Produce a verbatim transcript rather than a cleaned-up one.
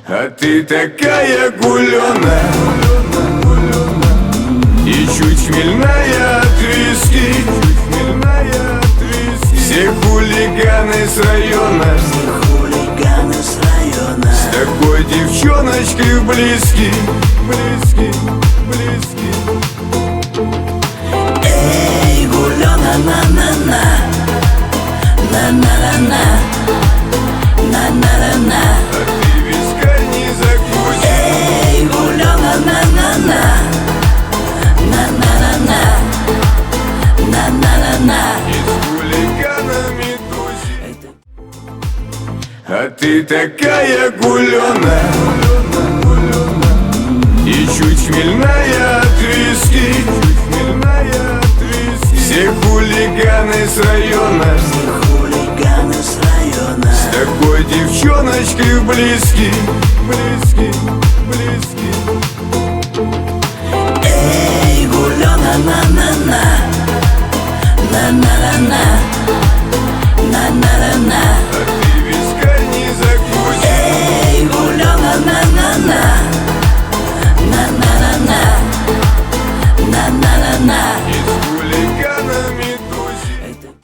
А ты такая гулёная и чуть хмельная от виски. Все хулиганы с района с такой девчоночкой близки, близки, близки. Эй, гулёна, на-на-на, на-на-на-на, на-на-на-на. А ты вискарь не закусишь. Эй, гулёна, на-на-на, на-на-на-на, на-на-на-на. И с хулиганами тусишь. А ты такая гулёная и чуть хмельная от виски. Все хулиганы с района с такой девчоночкой близки, близки, близки.